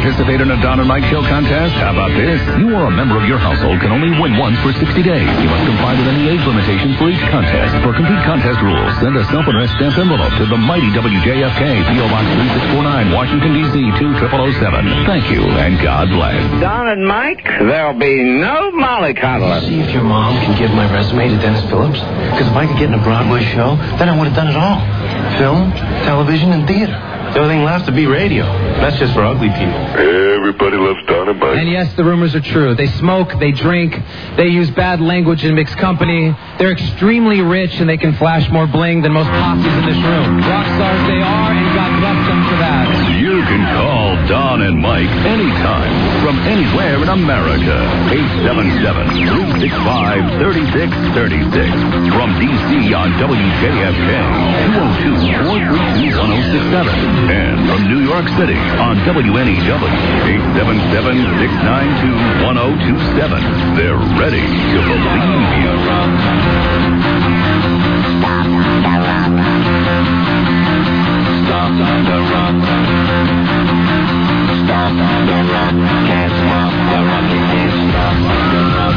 participate in a Don and Mike Show contest? How about this? You or a member of your household can only win once for 60 days. You must comply with any age limitations for each contest. For complete contest rules, send a self-addressed stamped envelope to the mighty WJFK, P.O. Box 3649, Washington, D.C. 20007. Thank you, and God bless. Don and Mike, there'll be no mollycoddling. See if your mom can give my resume to Dennis Phillips. Because if I could get in a Broadway show, then I would have done it all. Film, television, and theater. The only thing left to be radio. That's just for ugly people. Everybody loves Don and Mike. And yes, the rumors are true. They smoke, they drink, they use bad language in mixed company. They're extremely rich, and they can flash more bling than most posses in this room. Rock stars they are, and God bless them for that. You can call Don and Mike anytime from anywhere in America. 877-365-3636. From D.C. on WJFK, 202-432-1067. And from New York City on WNEW, 877-692-1027. They're ready to believe you. Stop the rock. Stop the rock. Can't stop the rock. You can't stop the rock.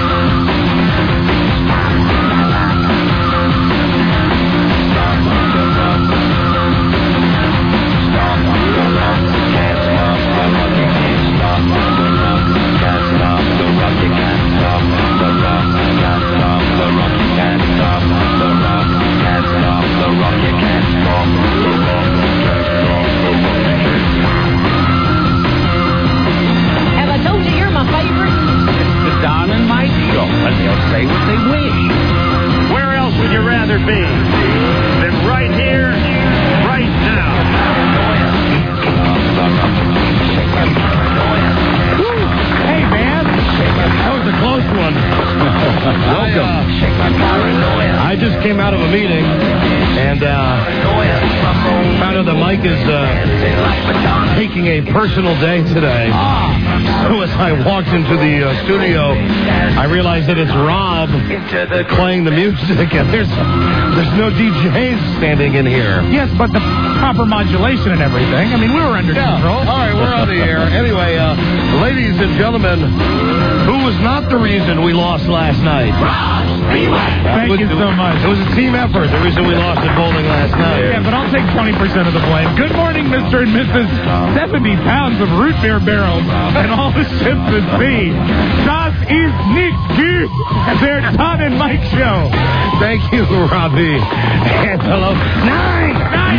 I just came out of a meeting and found out that Mike is taking a personal day today. So as I walked into the studio, I realized that it's Rob playing the music, and there's no DJs standing in here. Yes, but the proper modulation and everything. I mean, we were under control. All right, we're on the air. Anyway, ladies and gentlemen, who was not the reason we lost last night? Thank you so much. It was a team effort, the reason we lost at bowling last night. Yeah, but I'll take 20% of the blame. Good morning, Mr. and Mrs. 70 pounds of root beer barrels and all the ships at sea. Das ist nicht gut. Their Don and Mike show. Thank you, Robbie. And hello. Nine.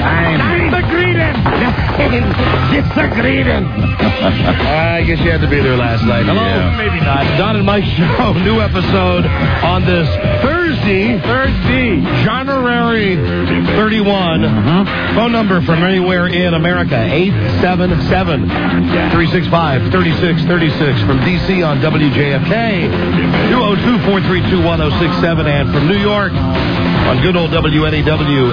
Disagreeing. I guess you had to be there last night. Hello. Yeah. Maybe not. Don and Mike show, new episode on this Thursday, January 31. Phone number from anywhere in America, 877-365-3636. From D.C. on WJFK, 202-432-1067. And from New York on good old WNEW,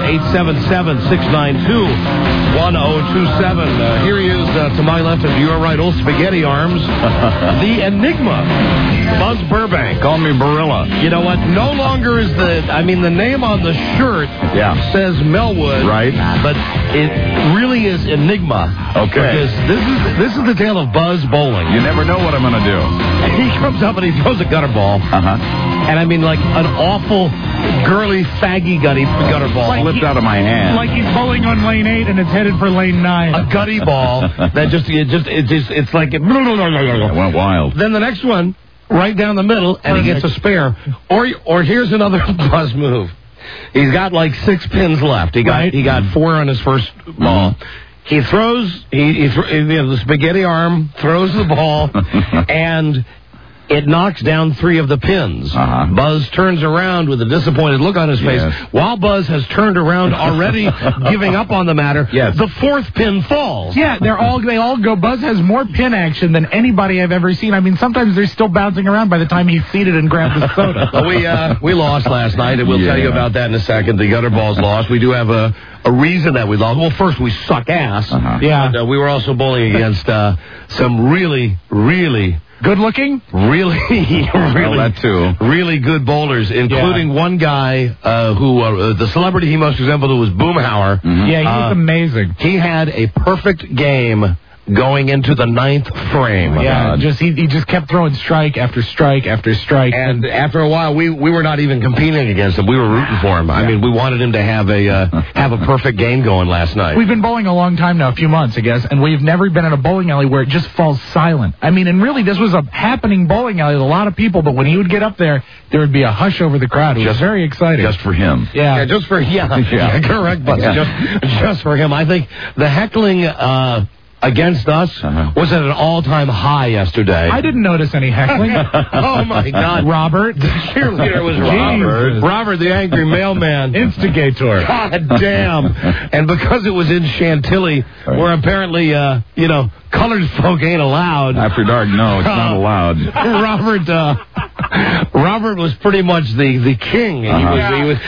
877-692-1027. Here he is to my left and to your right, old spaghetti arms. The Enigma, Buzz Burbank. Call me Barilla. You know what? No longer is the name on the shirt says Melwood. Right. But it really is Enigma. Okay. Because this is the tale of Buzz bowling. You never know what I'm going to do. He comes up and he throws a gutter ball. And I mean, like an awful, girly, faggy gutter ball. Slipped out of my hand. Like he's bowling on lane 8 and it's headed for lane 9. A gutty ball that it's like it went wild. Then the next one, right down the middle, and he gets a spare. Or here's another Buzz move. He's got like 6 pins left. He got 4 on his first ball. He throws, the spaghetti arm throws the ball, and it knocks down 3 of the pins. Buzz turns around with a disappointed look on his face. While Buzz has turned around already, giving up on the matter, the 4th pin falls. Yeah, they all go. Buzz has more pin action than anybody I've ever seen. I mean, sometimes they're still bouncing around by the time he's seated and grabbed his soda. We lost last night, and we'll tell you about that in a second. The gutter balls lost. We do have a reason that we lost. Well, first, we suck ass. But, we were also bowling against some really, really good-looking? Really good bowlers, including one guy who, the celebrity he most resembled was Boomhauer. Yeah, he was amazing. He had a perfect game going into the 9th frame. Yeah, he just kept throwing strike after strike after strike. And after a while, we were not even competing against him. We were rooting for him. I mean, we wanted him to have a perfect game going last night. We've been bowling a long time now, a few months, I guess, and we've never been in a bowling alley where it just falls silent. I mean, and really, this was a happening bowling alley with a lot of people, but when he would get up there would be a hush over the crowd. It was very exciting. Just for him. Yeah, correct, but just for him. I think the heckling against us was at an all-time high yesterday. I didn't notice any heckling. Oh, my God. Robert. The cheerleader was Robert. Robert, the angry mailman. Instigator. God damn. And because it was in Chantilly, where apparently, colored folk ain't allowed. After dark, no, it's not allowed. Robert was pretty much the king. He was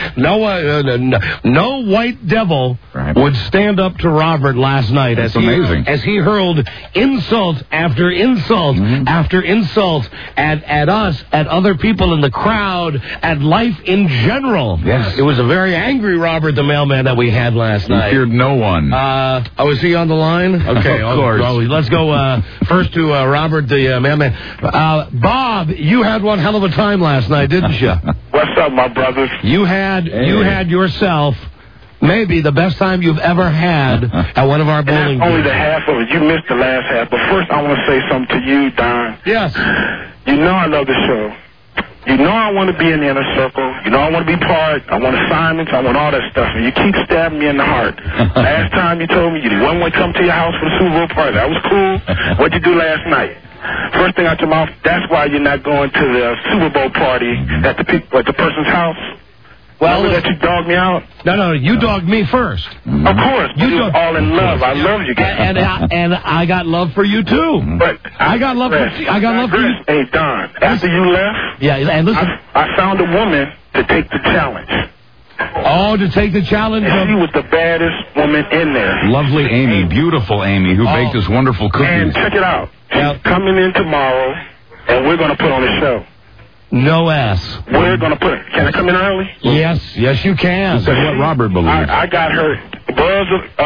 no white devil would stand up to Robert last night. That's amazing. As he hurled insult after insult after insult at us, at other people in the crowd, at life in general. Yes. It was a very angry Robert the mailman that we had last night. He feared no one. Is he on the line? Okay, of course. Well, let's go first to Robert the mailman. Bob, you had one hell of a time last night, didn't you? What's up, my brothers? You had yourself maybe the best time you've ever had at one of our bowling games. Only the half of it. You missed the last half. But first, I want to say something to you, Don. Yes. You know I love the show. You know I want to be in the inner circle. You know I want to be part. I want assignments. I want all that stuff. And you keep stabbing me in the heart. Last time you told me you didn't want to come to your house for the Super Bowl party. That was cool. What'd you do last night? First thing out your mouth, that's why you're not going to the Super Bowl party at the person's house. Well, that you dogged me out? No, you dogged me first. Of course. You were all in love. I love you guys. And I got love for you, too. But I got love for you. Hey, Don, after you left, and listen, I found a woman to take the challenge. Oh, to take the challenge? And she was the baddest woman in there. Lovely Amy, beautiful Amy, who baked us wonderful cookies. And check it out. She's coming in tomorrow, and we're going to put on a show. No S. We're going to put it. Can I come in early? Yes, you can. That's what Robert believes. I got her. Buzz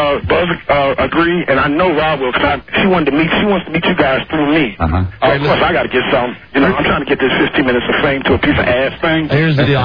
agreed, and I know Rob will. She wants to meet you guys through me. Of course, I got to get some. I'm trying to get this 15 minutes of fame to a piece of ass thing. Here's the deal.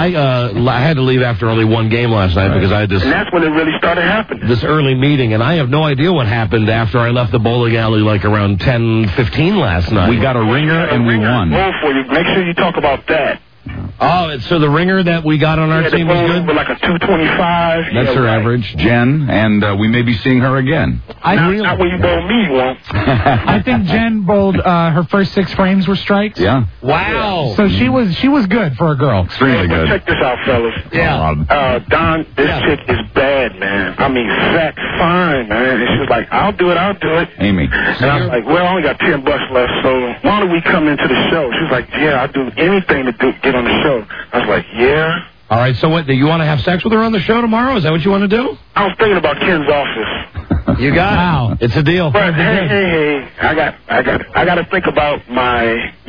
I had to leave after only one game last night because I had this. And that's when it really started happening. This early meeting, and I have no idea what happened after I left the bowling alley like around 10:15 last night. We got a ringer and we won. Roll for you. Make sure you talk about that. Oh, so the ringer that we got on our team was good? With like a 225. That's her average, Jen, and we may be seeing her again. Not when you bowl me, you won't. I think Jen bowled her first 6 frames were strikes. Yeah. Wow. So she was good for a girl. Extremely good. Check this out, fellas. Yeah. Don, this chick is bad, man. I mean, fat, fine, man. And she was like, I'll do it. Amy. And I was like, well, I only got $10 left, so why don't we come into the show? She was like, yeah, I'll do anything to get on the show. I was like, yeah. All right, so what, do you want to have sex with her on the show tomorrow? Is that what you want to do? I was thinking about Ken's office. You got it. It's a deal. But hey, I got to think about my,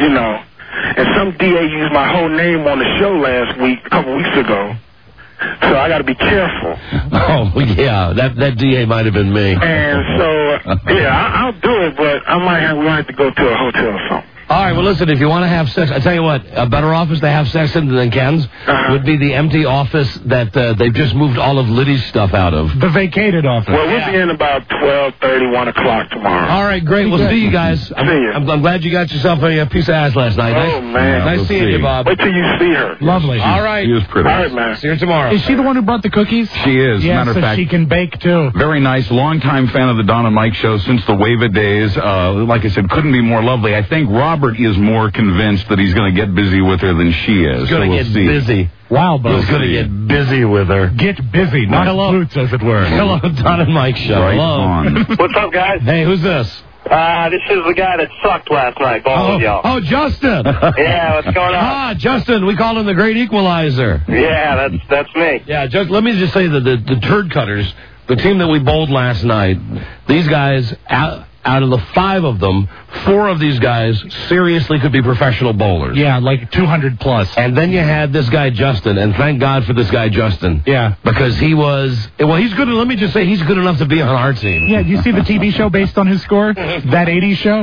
and some DA used my whole name on the show a couple weeks ago. So I got to be careful. Oh, yeah, that DA might have been me. And so, I'll do it, but we might have to go to a hotel or something. All right, well, listen, if you want to have sex, I tell you what, a better office to have sex in than Ken's would be the empty office that they've just moved all of Liddy's stuff out of. The vacated office. Well, we'll be in about 12:30, 1 o'clock tomorrow. All right, great. We'll see you guys. I'm glad you got yourself a piece of ass last night. Oh, man. Nice seeing you, Bob. Wait till you see her. Lovely. All right. She was pretty. All right, man. See you tomorrow. Is she the one who brought the cookies? She is. Yeah, matter of fact, she can bake, too. Very nice. Longtime fan of the Don and Mike show since the Wave of Days. Like I said, couldn't be more lovely. I think Robert is more convinced that he's going to get busy with her than she is. He's going to get busy. Wow, Bo. He's going to get busy with her. Get busy, not boots, as it were. Hello, Don and Mike show. Right Hello. on. What's up, guys? Hey, who's this? This is the guy that sucked last night, both of y'all. Oh, Justin. Yeah, what's going on? Justin, we call him the Great Equalizer. Yeah, that's me. Yeah, let me just say that the Turd Cutters, the team that we bowled last night, these guys out of the 5 of them, 4 of these guys seriously could be professional bowlers. Yeah, like 200 plus. And then you had this guy, Justin, and thank God for this guy, Justin. Yeah. Because he was, well, he's good, let me just say, he's good enough to be on our team. Yeah, do you see the TV show based on his score? That 80s show?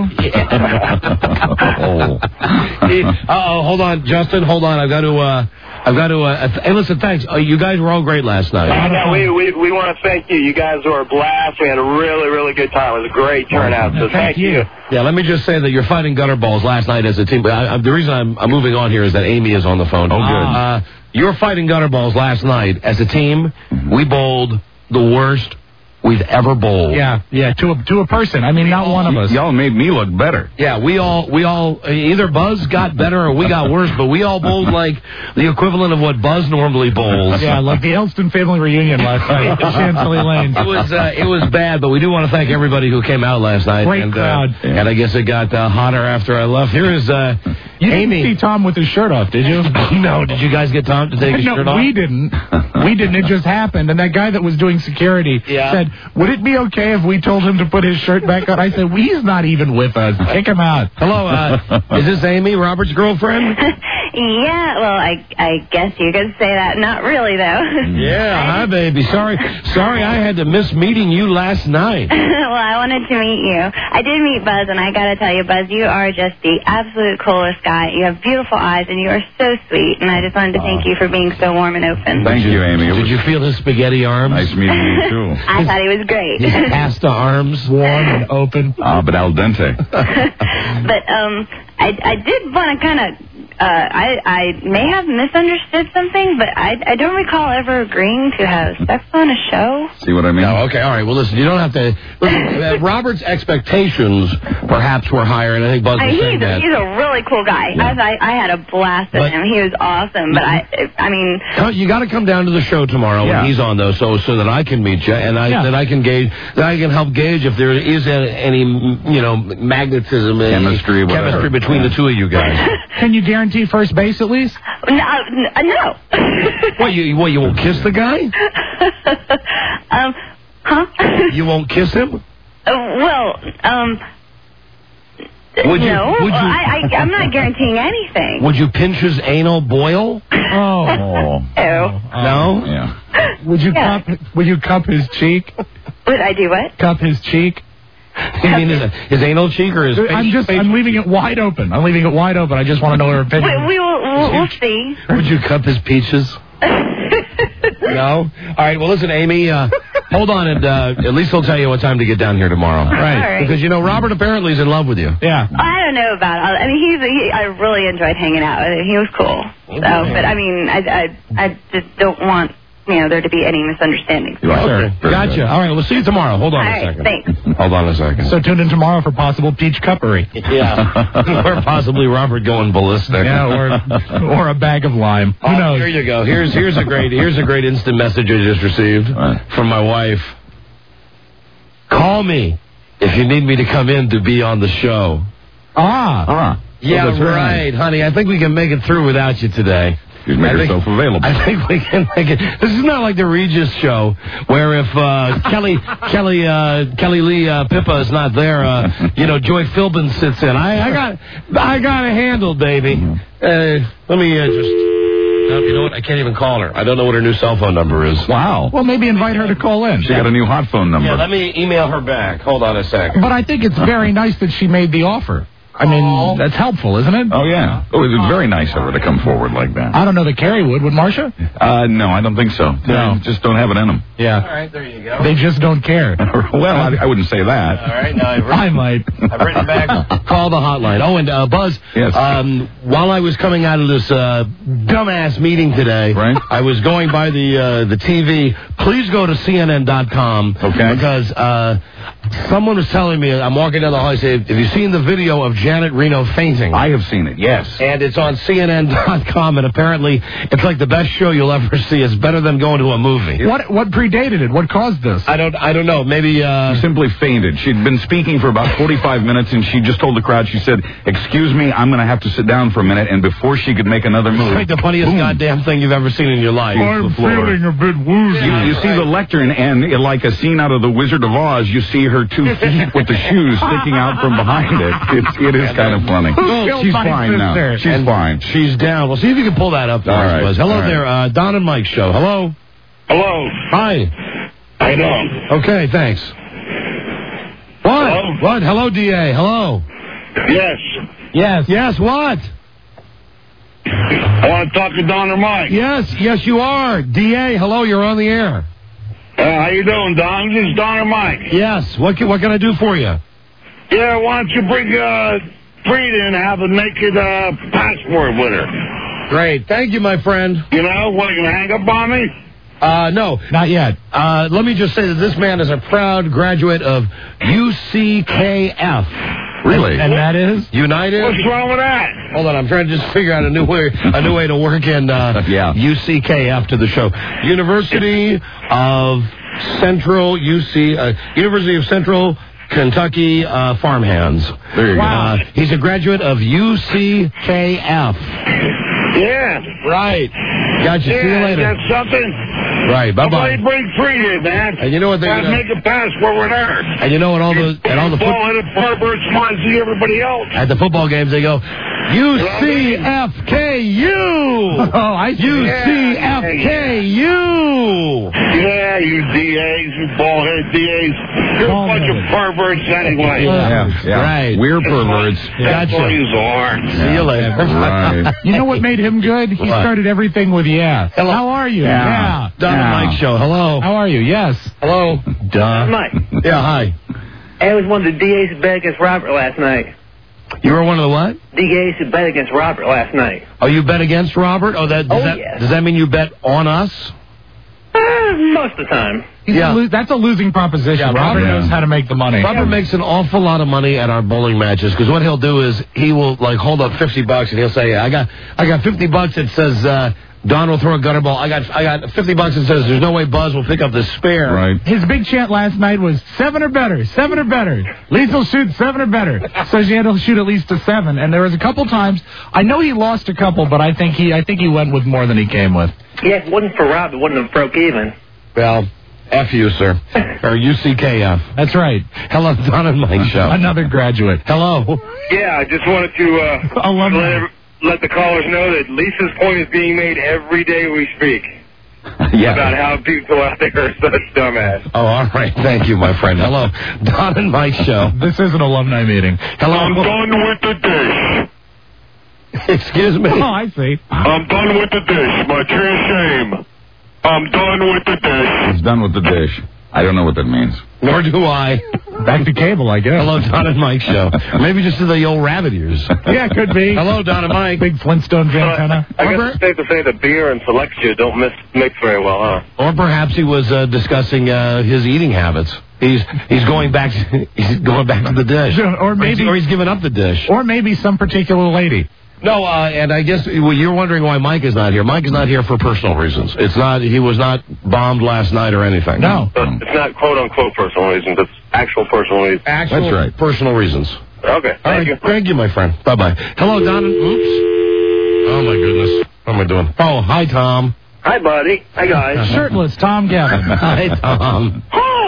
Uh-oh, hold on, Justin, hold on. I've got to, hey, listen, thanks. You guys were all great last night. Yeah, we want to thank you. You guys were a blast. We had a really, really good time. It was a great turnout, so thank you. Yeah, let me just say that you're fighting gutter balls last night as a team. The reason I'm moving on here is that Amy is on the phone. Oh, good. You're fighting gutter balls last night as a team. We bowled the worst we've ever bowled. Yeah, to a person. I mean, not one of us. Y'all made me look better. Yeah, we all either Buzz got better or we got worse, but we all bowled like the equivalent of what Buzz normally bowls. Yeah, like the Elston family reunion last night at Chancery Lane. It was bad, but we do want to thank everybody who came out last night. Great crowd. And I guess it got hotter after I left. Here is You Amy. didn't see Tom with his shirt off, did you? No, did you guys get Tom to take his shirt off? No, we didn't. We didn't. It just happened. And that guy that was doing security said, would it be okay if we told him to put his shirt back on? I said, he's not even with us. Kick him out. Hello, is this Amy, Robert's girlfriend? Yeah, well, I guess you could say that. Not really, though. Yeah, hi, baby. Sorry I had to miss meeting you last night. Well, I wanted to meet you. I did meet Buzz, and I got to tell you, Buzz, you are just the absolute coolest guy. You have beautiful eyes, and you are so sweet, and I just wanted to thank you for being so warm and open. Thank you, Amy. Did you feel his spaghetti arms? Nice meeting you, too. I thought he was great. His pasta arms, warm and open. But al dente. But I did want to kind of, I may have misunderstood something, but I don't recall ever agreeing to have sex on a show. See what I mean? No, okay, all right. Well, listen, you don't have to. Listen, Robert's expectations perhaps were higher, and I think Buzz was saying that. He's a really cool guy. Yeah. I had a blast with him. He was awesome, but I mean, you got to come down to the show tomorrow when he's on, though, so that I can meet you and that I can gauge, that I can help gauge if there is any magnetism, chemistry between the two of you guys. Can you guarantee first base at least? No. What, you won't kiss the guy? Huh? You won't kiss him? Would you? No, I'm not guaranteeing anything. Would you pinch his anal boil? Oh. No? Yeah. Would you cup his cheek? Would I do what? Cup his cheek? You mean his anal cheek or his I'm leaving it wide open. I just want to know her opinion. We'll see. Would you cup his peaches? No? All right, well, listen, Amy, hold on, and at least he'll tell you what time to get down here tomorrow. Right. Because, Robert apparently is in love with you. Yeah. I don't know about it. I mean, I really enjoyed hanging out with him. He was cool. So, but, I mean, I just don't want, there to be any misunderstandings. Okay. Gotcha. Good. All right, we'll see you tomorrow. Hold on a second. Thanks. Hold on a second. So tune in tomorrow for possible peach cuppery. Yeah. Or possibly Robert going ballistic. Yeah, or a bag of lime. Who knows? Here you go. Here's a great instant message I just received from my wife. Call me if you need me to come in to be on the show. Yeah, right, honey. I think we can make it through without you today. You make yourself available. I think we can make it. This is not like the Regis show, where if Kelly Lee Pippa is not there, Joy Philbin sits in. I got it handled, baby. Let me just. You know what? I can't even call her. I don't know what her new cell phone number is. Wow. Well, maybe invite her to call in. She got a new hot phone number. Yeah, let me email her back. Hold on a second. But I think it's very nice that she made the offer. I mean, that's helpful, isn't it? Oh, yeah. Oh, it was very nice of her to come forward like that. I don't know that Carrie would Marcia? No, I don't think so. No. They just don't have it in them. Yeah. All right, there you go. They just don't care. Well, I wouldn't say that. All right, now I might. I've written back. Call the hotline. Oh, and Buzz. Yes. While I was coming out of this dumbass meeting today, right? I was going by the TV. Please go to CNN.com. Okay. Because someone was telling me, I'm walking down the hall, I say, have you seen the video of Janet Reno fainting? I have seen it, yes. And it's on CNN.com, and apparently it's like the best show you'll ever see. It's better than going to a movie. What predated it? What caused this? I don't know. Maybe She simply fainted. She'd been speaking for about 45 minutes, and she just told the crowd, she said, excuse me, I'm going to have to sit down for a minute, and before she could make another move... It's like the funniest goddamn thing you've ever seen in your life. I'm feeling a bit woozy. You see the lectern, and like a scene out of The Wizard of Oz, you see her her 2 feet with the shoes sticking out from behind it. It is kind of funny. She's fine now. She's fine. She's down. Well, see if you can pull that up. All right. Hello there, Don and Mike show. Hello. Hello. Hi. How you doing? Okay, thanks. What? Hello? What? Hello, DA. Hello. Yes. Yes, what? I want to talk to Don or Mike. Yes, you are. DA, hello, you're on the air. How you doing, Don? This is Don or Mike. Yes, what can I do for you? Yeah, why don't you bring Frida and have a naked passport with her? Great. Thank you, my friend. You know, what, are you going to hang up on me? No. Not yet. Let me just say that this man is a proud graduate of UCKF. Really? And that is? United. What's wrong with that? Hold on, I'm trying to just figure out a new way to work in UCKF to the show. University of Central Kentucky Farmhands. There you go. He's a graduate of UCKF. Yeah. Right. Gotcha. See you later. That's something. Right. Bye bye. Somebody bring Frida, man. And you know what they're gonna make a passport with her. And you know what all the perverts want to see everybody else. At the football games they go UCFKU. Oh, I see. UCFKU. Yeah, you DAs, you bald-headed DAs. You're a bunch of perverts anyway. Yeah. Right. We're perverts. That's what you are. See you later. Right. You know what made him good? He started everything with yeah. Hello. How are you? Yeah. Don and Mike show. Hello. How are you? Yes. Hello. Don. Mike. Yeah, hi. I was one of the DAs who bet against Robert last night. You were one of the what? DAs who bet against Robert last night. Oh, you bet against Robert? Does that mean you bet on us? Most of the time. That's a losing proposition. Yeah, Robert knows how to make the money. Robert makes an awful lot of money at our bowling matches because what he'll do is he will hold up $50 and he'll say, I got $50 that says Don will throw a gutter ball. I got $50 that says there's no way Buzz will pick up the spare. Right. His big chant last night was 7 or better, 7 or better. Lethal shoot 7 or better. So she had to shoot at least a 7. And there was a couple times. I know he lost a couple, but I think he went with more than he came with. Yeah, if it wasn't for Rob, it wouldn't have broke even. Well, F you, sir. Or UCKF. That's right. Hello, Don and Mike show. Another graduate. Hello. Yeah, I just wanted to let the callers know that Lisa's point is being made every day we speak. About how people out there are such dumbass. Oh, all right. Thank you, my friend. Hello. Don and Mike show. This is an alumni meeting. Hello. I'm done with the dish. Excuse me? Oh, I see. I'm done with the dish. My true shame. I'm done with the dish. He's done with the dish. I don't know what that means. Nor do I. Back to cable, I guess. Hello, Don and Mike show. Maybe just the old rabbit ears. Yeah, could be. Hello, Don and Mike. Big Flintstones antenna. I guess it's safe to say that beer and Selectia don't mix very well, huh? Or perhaps he was discussing his eating habits. He's going back. He's going back to the dish. Or he's giving up the dish. Or maybe some particular lady. No, and I guess you're wondering why Mike is not here. Mike is not here for personal reasons. It's not. He was not bombed last night or anything. No. It's not quote-unquote personal reasons. It's actual personal reasons. That's right. Personal reasons. Okay. Thank you. Thank you, my friend. Bye-bye. Hello, Don. Oops. Oh, my goodness. What am I doing? Oh, hi, Tom. Hi, buddy. Hi, guys. Shirtless Tom Gavin. Hi, Tom.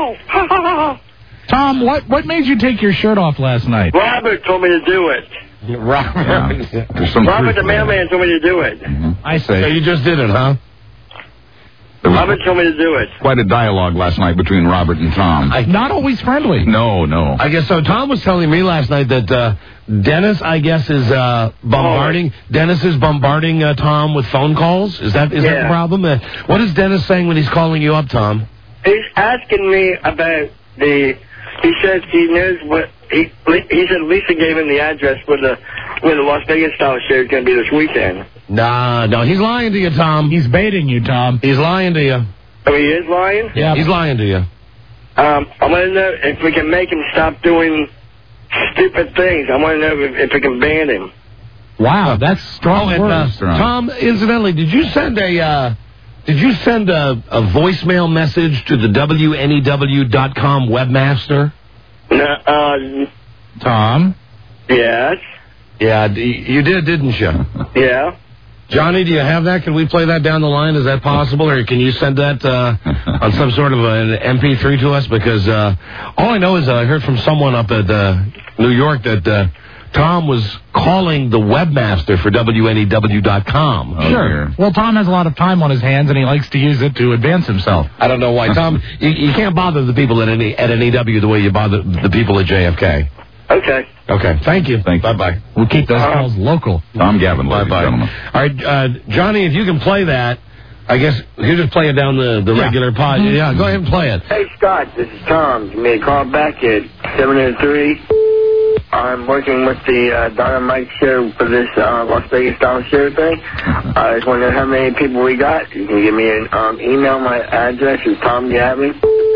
Tom, what made you take your shirt off last night? Robert told me to do it. Robert the mailman told me to do it. I see. So you just did it, huh? Robert told me to do it. Quite a dialogue last night between Robert and Tom. Not always friendly. No. I guess so. Tom was telling me last night that Dennis, I guess, is bombarding. Dennis is bombarding Tom with phone calls. Is that the problem? What is Dennis saying when he's calling you up, Tom? He's asking me about He says he knows what he said. Lisa gave him the address where the Las Vegas style show is going to be this weekend. No, he's lying to you, Tom. He's baiting you, Tom. He's lying to you. Oh, he is lying? Yeah, he's lying to you. I want to know if we can make him stop doing stupid things. I want to know if we can ban him. Wow, that's strong words. Tom, incidentally, did you send a voicemail message to the WNEW.com webmaster? No, Tom? Yes. Yeah, you did, didn't you? Yeah. Johnny, do you have that? Can we play that down the line? Is that possible? Or can you send that on some sort of an MP3 to us? Because all I know is I heard from someone up at New York that Tom was calling the webmaster for WNEW.com. Oh, sure. Well, Tom has a lot of time on his hands, and he likes to use it to advance himself. I don't know why. Tom, you can't bother the people at NEW the way you bother the people at JFK. Okay. Okay. Thank you. Bye-bye. We'll keep those calls local. Tom Gavin, bye-bye. All right, Johnny, if you can play that, I guess you just play it down the regular pod. Mm-hmm. Yeah, go ahead and play it. Hey, Scott, this is Tom. Give me a call back at 703. I'm working with the Don and Mike show for this Las Vegas style show thing. I just wondering how many people we got. You can give me an email. My address is Tom Gavin.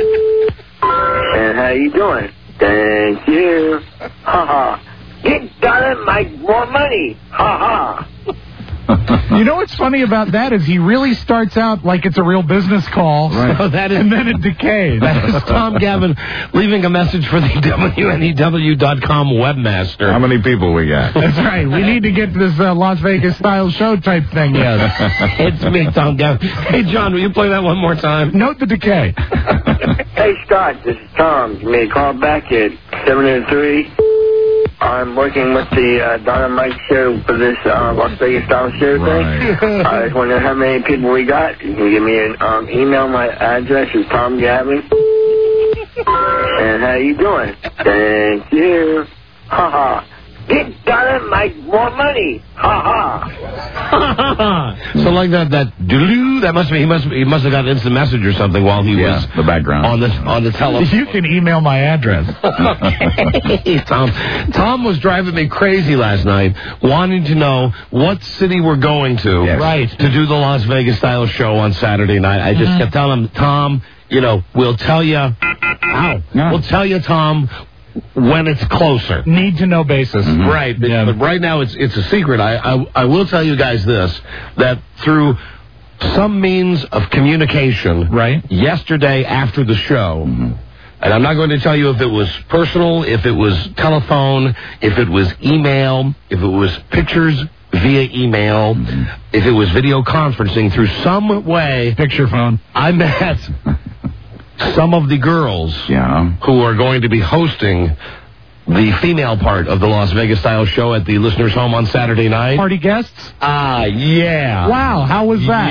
And how you doing? Thank you. Ha-ha. Get Don and Mike more money. Ha-ha. You know what's funny about that is he really starts out like it's a real business call, right. So and then it decays. That is Tom Gavin leaving a message for the WNEW.com webmaster. How many people we got? That's right. We need to get this Las Vegas style show type thing. Yes. It's me, Tom Gavin. Hey, John, will you play that one more time? Note the decay. Hey, Scott, this is Tom. Give me a call back at 703. I'm working with the Don and Mike show for this Las Vegas style show thing. I just wondering how many people we got. You can give me an email. My address is Tom Gavin. And how you doing? Thank you. Ha-ha. Get Don and Mike more money. Ha-ha. So like that doo-doo, that must be he must have got instant message or something while he was the background on the telephone. You can email my address. Okay. Tom was driving me crazy last night, wanting to know what city we're going to, right, to do the Las Vegas style show on Saturday night. I just kept telling him, Tom, we'll tell you. We'll tell you, Tom, when it's closer. Need to know basis. Mm-hmm. Right. But right now it's a secret. I will tell you guys this, that through some means of communication, right, yesterday after the show, and I'm not going to tell you if it was personal, if it was telephone, if it was email, if it was pictures via email, if it was video conferencing, through some way, picture phone, I met some of the girls who are going to be hosting the female part of the Las Vegas style show at the listeners' home on Saturday night. Party guests? Yeah. Wow, how was that?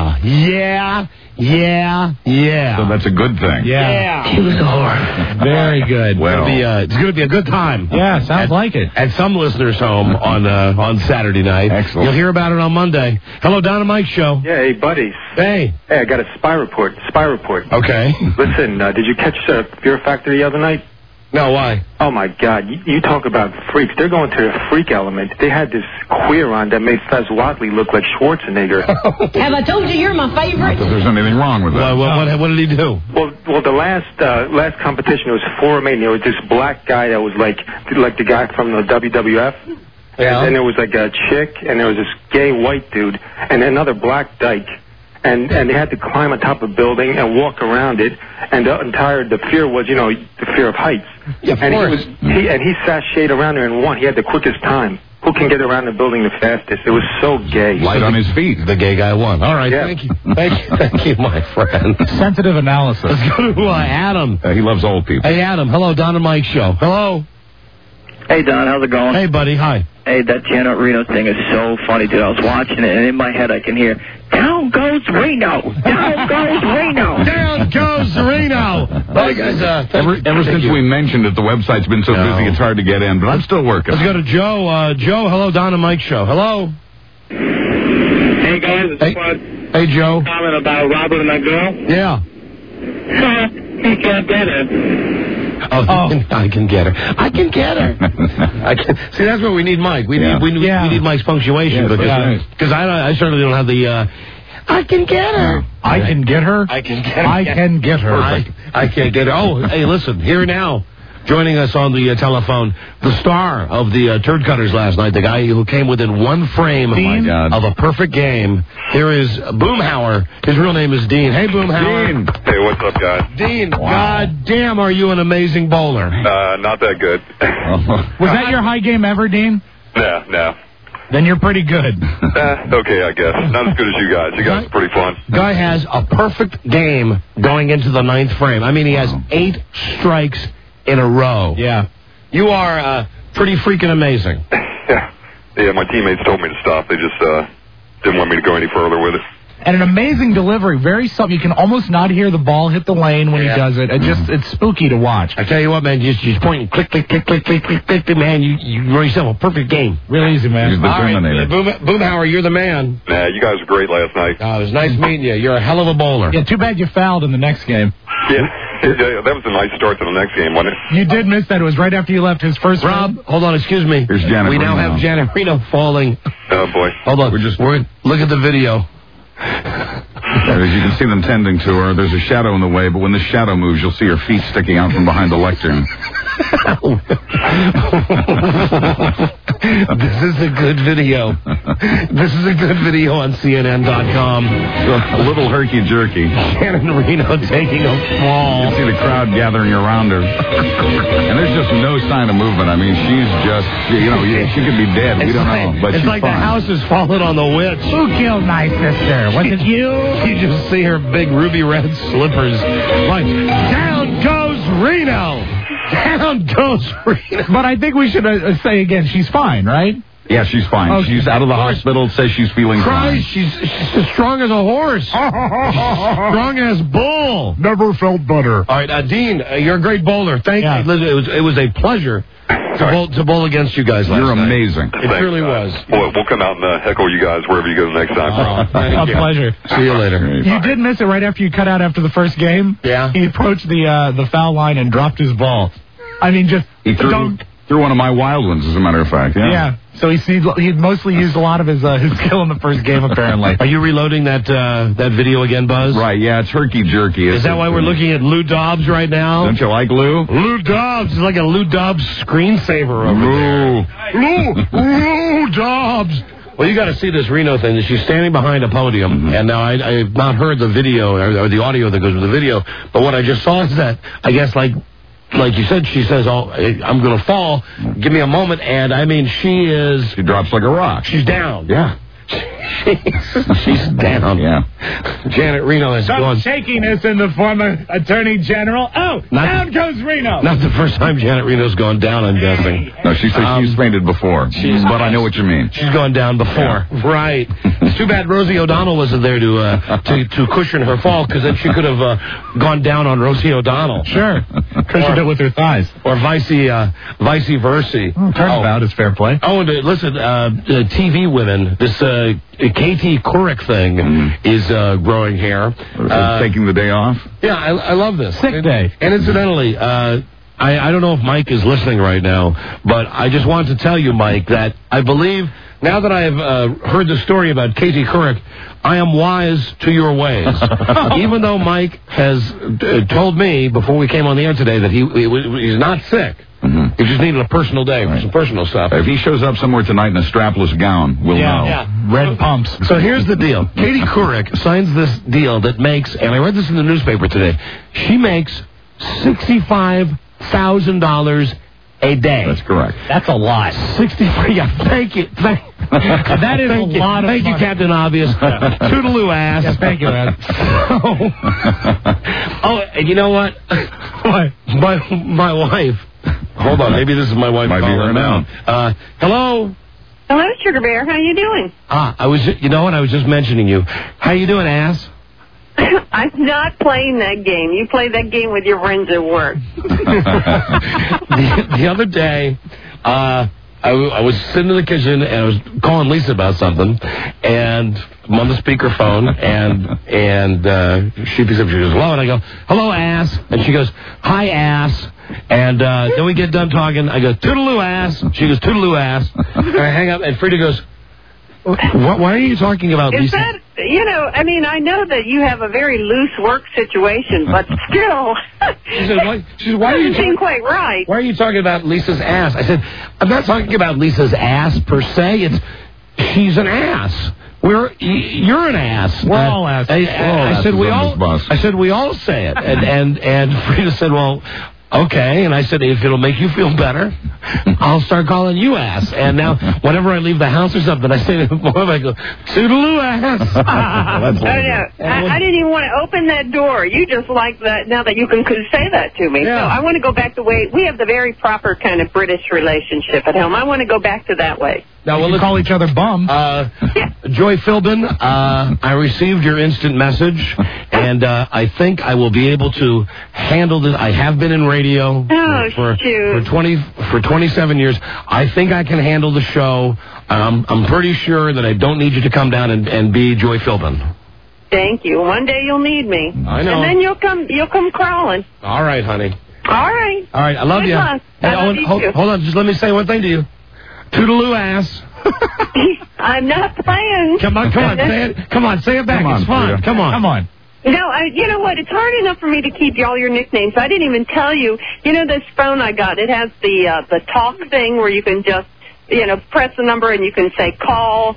Yeah. So that's a good thing. Yeah. He was a whore. Very good. Well, it's going to be a good time. Yeah, sounds like it. At some listeners' home on Saturday night. Excellent. You'll hear about it on Monday. Hello, Don and Mike show. Yeah, hey, buddies. Hey, I got a spy report. Okay. Listen, did you catch Fear Factor the other night? No, why? Oh, my God. You talk about freaks. They're going to the freak element. They had this queer on that made Fez Watley look like Schwarzenegger. Have I told you you're my favorite? Not that there's anything wrong with that. What did he do? Well, the last competition, it was 4 men. There was this black guy that was like the guy from the WWF. Yeah. And there was like a chick, and there was this gay white dude, and another black dyke. And they had to climb on top of a building and walk around it. And the fear was, the fear of heights. Yeah, of course. He sashayed around there and won. He had the quickest time. Who can get around the building the fastest? It was so gay. Light on his feet. The gay guy won. All right. Yeah. Thank you, my friend. Sensitive analysis. Let's go to Adam. He loves old people. Hey, Adam. Hello, Don and Mike show. Hello. Hey, Don. How's it going? Hey, buddy. Hi. Hey, that Janet Reno thing is so funny, dude. I was watching it, and in my head I can hear, down goes Reno! Down goes Reno! Down goes Reno! Ever since we mentioned it, the website's been so busy it's hard to get in, but I'm still working. Let's go to Joe. Joe, hello, Don and Mike show. Hello. Hey, guys. It's Bud. Hey, Joe. Comment about Robert and that girl? Yeah. He can't get it. I can get her. I can get her. See, that's where we need Mike. We need Mike's punctuation because I certainly don't have the. I can get her. I can get her. I can get her. I can get her. I can't get her. Oh, hey, listen, here now. Joining us on the telephone, the star of the Turd Cutters last night, the guy who came within one frame of a perfect game. Here is Boomhauer. His real name is Dean. Hey, Boomhauer. Dean. Hey, what's up, guys? Dean, God damn, are you an amazing bowler? Not that good. Was that your high game ever, Dean? No. Then you're pretty good. Okay, I guess. Not as good as you guys. You guys are pretty fun. Guy has a perfect game going into the 9th frame. I mean, he has 8 strikes in a row. Yeah. You are pretty freaking amazing. Yeah, my teammates told me to stop. They just didn't want me to go any further with it. And an amazing delivery. Very something. You can almost not hear the ball hit the lane when he does it. It's spooky to watch. I tell you what, man, just pointing, click, click, click, click, click, click, click, man. You run yourself a perfect game. Real easy, man. He's the Terminator. Boomhauer, you're the man. Nah, you guys were great last night. It was nice meeting you. You're a hell of a bowler. Yeah, too bad you fouled in the next game. Yeah, that was a nice start to the next game, wasn't it? You did miss that. It was right after you left his first Rob, hold on, excuse me. Here's Janet We now Reno. have Janet Reno falling. Oh, boy. Hold on. Look at the video. As you can see them tending to her, there's a shadow in the way, but when the shadow moves, you'll see her feet sticking out from behind the lectern. This is a good video. This is a good video on CNN.com. A little herky-jerky. Shannon Reno taking a fall. You can see the crowd gathering around her. And there's just no sign of movement. I mean, she's just, she could be dead. We don't know. But it's she's like fine. the house is falling on the witch. Who killed my sister? Was it you? You just see her big ruby red slippers. Like, down goes Reno. Down goes Reno. But I think we should say again, she's fine, right? Yeah, she's fine. Okay. She's out of the hospital, says she's feeling fine. She's as strong as a horse. Strong as bull. Never felt better. All right, Dean, you're a great bowler. Thank you. It was a pleasure to bowl against you guys last You're night. amazing. It truly was. We'll come out and heckle you guys wherever you go next time. Thank A you. pleasure. See you later. You did miss it right after you cut out after the first game. Yeah. He approached the foul line and dropped his ball. I mean, just He threw one of my wild ones, as a matter of fact. Yeah. So he mostly used a lot of his skill in the first game, apparently. Are you reloading that video again, Buzz? Right, yeah, it's herky-jerky. Is that why we're looking at Lou Dobbs right now? Don't you like Lou? Lou Dobbs is like a Lou Dobbs screensaver over there. Lou Dobbs. Well, you got to see this Reno thing. She's standing behind a podium, and now I have not heard the video or the audio that goes with the video, but what I just saw is that, I guess, like you said, she says, I'm going to fall. Give me a moment. And, I mean, she drops like a rock. She's down. Yeah. She's down. Yeah. Janet Reno has Some gone. shakiness in the former Attorney General. Down goes Reno. Not the first time Janet Reno's gone down, I'm guessing. No, she said she's fainted before. But I know what you mean. She's gone down before. Yeah. Right. It's too bad Rosie O'Donnell wasn't there to cushion her fall, because then she could have gone down on Rosie O'Donnell. Sure. Cushioned it with her thighs. Or vice versa. Turnabout is fair play. Oh, and listen, TV women, this Katie Couric thing is growing here. Taking the day off? Yeah, I love this. Sick day. And incidentally, I don't know if Mike is listening right now, but I just wanted to tell you, Mike, that I believe, now that I have heard the story about Katie Couric, I am wise to your ways. Even though Mike has told me before we came on the air today that he's not sick. He just needed a personal day for some personal stuff. If he shows up somewhere tonight in a strapless gown, we'll know. Yeah. Red pumps. So here's the deal. Katie Couric signs this deal that makes, and I read this in the newspaper today, she makes $65,000 a day. That's correct. That's a lot. 65. Yeah, thank you. That is a lot of Thank you, money. Captain Obvious. Toodaloo ass. Yeah, thank you, man. And you know what? What? My wife. Hold on, maybe this is my wife. Might be her now. Hello. Hello, Sugar Bear. How you doing? I was. You know what? I was just mentioning you. How you doing, ass? I'm not playing that game. You play that game with your friends at work. The other day, I was sitting in the kitchen and I was calling Lisa about something, and I'm on the speakerphone, and she picks up. She goes, "Hello," and I go, "Hello, ass," and she goes, "Hi, ass." And then we get done talking. I go, "Toodaloo, ass." She goes, "Toodaloo, ass." And I hang up, and Frida goes, "Why are you talking about Is Lisa?" that, I mean, I know that you have a very loose work situation, but still, She said, "Why are you doesn't seem quite right." Why are you talking about Lisa's ass? I said, "I'm not talking about Lisa's ass per se. She's an ass. You're an ass. We're all asses. I said we all say it." And Frida said, "Well, Okay, and I said, if it'll make you feel better, I'll start calling you ass. And now, whenever I leave the house or something, I say to the boy, I go, toodaloo ass. I didn't even want to open that door. You just like that now that you can say that to me. Yeah. So I want to go back the way we have the very proper kind of British relationship at home. I want to go back to that way. Now, we'll call each other bum. Joy Philbin, I received your instant message, and I think I will be able to handle this. I have been in radio for 27 years. I think I can handle the show. I'm pretty sure that I don't need you to come down and be Joy Philbin. Thank you. One day you'll need me. I know. And then you'll come crawling. All right, honey. All right. All right, I love Good you. luck. Hey, I love Owen, you hold on, just let me say one thing to you. Toodaloo ass. I'm not playing. Come on, say it. Come on, say it back. It's fun. Come on. No, you know what? It's hard enough for me to keep all your nicknames. I didn't even tell you. You know this phone I got? It has the talk thing where you can just, press the number and you can say call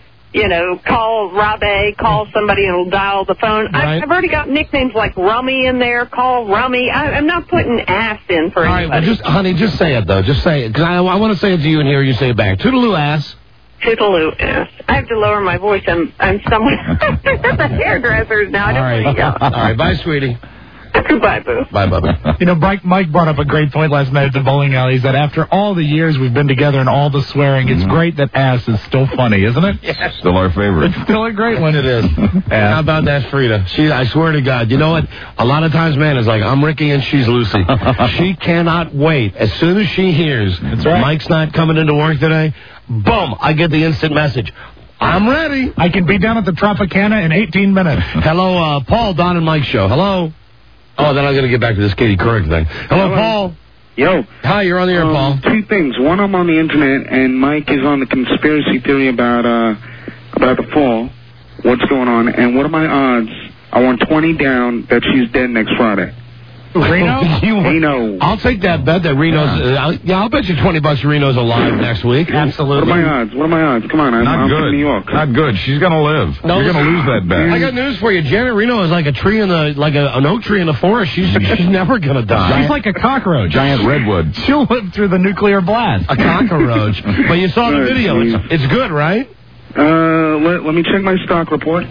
Rob A, call somebody and it'll dial the phone. Right. I've already got nicknames like Rummy in there. Call Rummy. I'm not putting ass in for anybody. All right, well, honey, just say it, though. Just say it. Because I want to say it to you and hear you say it back. Toodaloo ass. Toodaloo ass. I have to lower my voice. I'm somewhere. There's a hairdresser's now. I don't want to yell. All right, bye, sweetie. Goodbye, boo. Bye, Bubba. Mike brought up a great point last night at the bowling alley, is that after all the years we've been together and all the swearing, it's great that ass is still funny, isn't it? Yes. Still our favorite. It's still a great one. It is. How about that, Frida? I swear to God, you know what? A lot of times, man, it's like, I'm Ricky and she's Lucy. She cannot wait. As soon as she hears Mike's not coming into work today, boom, I get the instant message. I'm ready. I can be down at the Tropicana in 18 minutes. Hello, Paul, Don and Mike show. Hello. Oh, then I'm going to get back to this Katie Couric thing. Hello, Paul. Yo. Hi, you're on the air, Paul. Two things. One, I'm on the internet, and Mike is on the conspiracy theory about the fall. What's going on? And what are my odds? I want 20 down that she's dead next Friday. Reno? Reno. I'll take that bet that Reno's... I'll bet you $20 Reno's alive next week. Absolutely. What are my odds? Come on, I'm good. from New York. Not good. She's going to live. No, you're going to lose that bet. I got news for you. Janet Reno is like a tree in the... like an oak tree in the forest. She's never going to die. She's like a cockroach. Giant redwood. She'll live through the nuclear blast. A cockroach. But you saw the video. It's good, right? Let me check my stock report.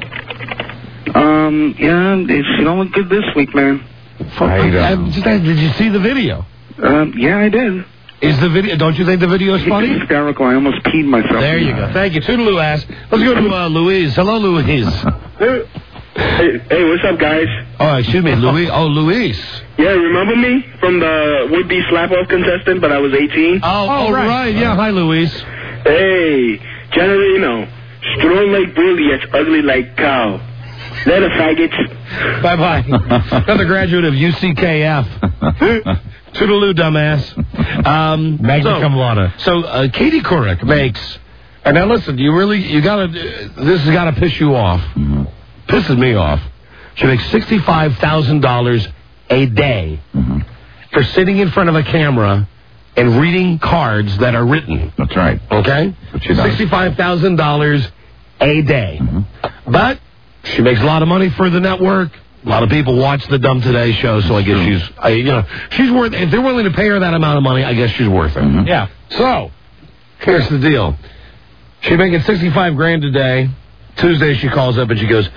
She don't look good this week, man. Did you see the video? Yeah, I did. Is the video? Don't you think the video is funny? It's hysterical. I almost peed myself. There you go. Thank you. Toodaloo ass. Let's go to Louise. Hello, Louise. Hey, what's up, guys? Oh, excuse me, Louise. Oh, Louise. Yeah, remember me from the would-be slap-off contestant, but I was 18? Oh, right. Yeah, hi, Louise. Hey, Generino. Strong like bull, yet ugly like cow. Later, faggots. Bye-bye. Another graduate of UCKF. Toodaloo, dumbass. Magna cum laude. So, Katie Couric makes... And now listen, this has got to piss you off. Mm-hmm. Pisses me off. She makes $65,000 a day for sitting in front of a camera and reading cards that are written. That's right. Okay? $65,000 a day. Mm-hmm. But she makes a lot of money for the network. A lot of people watch the Dumb Today show, so I guess she's worth... If they're willing to pay her that amount of money, I guess she's worth it. Mm-hmm. Yeah. So, here's the deal. She's making $65,000 a day. Tuesday she calls up and she goes,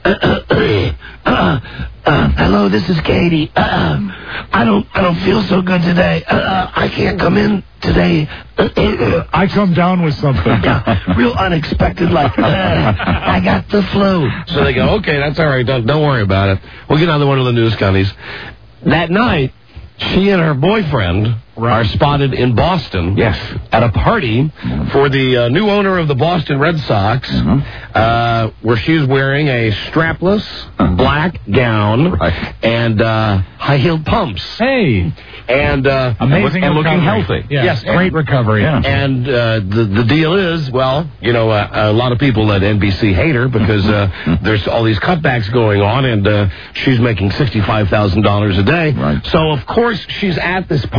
hello, this is Katie. I don't feel so good today. I can't come in today. I come down with something. Yeah, real unexpected, like, I got the flu. So they go, okay, that's all right, don't worry about it. We'll get another one of the news counties. That night, she and her boyfriend are spotted in Boston. Yes. At a party for the new owner of the Boston Red Sox, where she's wearing a strapless black gown and high-heeled pumps. Hey. And amazing and looking recovery. healthy. Yeah, yes, great recovery. Yeah. And the deal is, well, a lot of people at NBC hate her because there's all these cutbacks going on, and she's making $65,000 a day. Right. So, of course, she's at this party,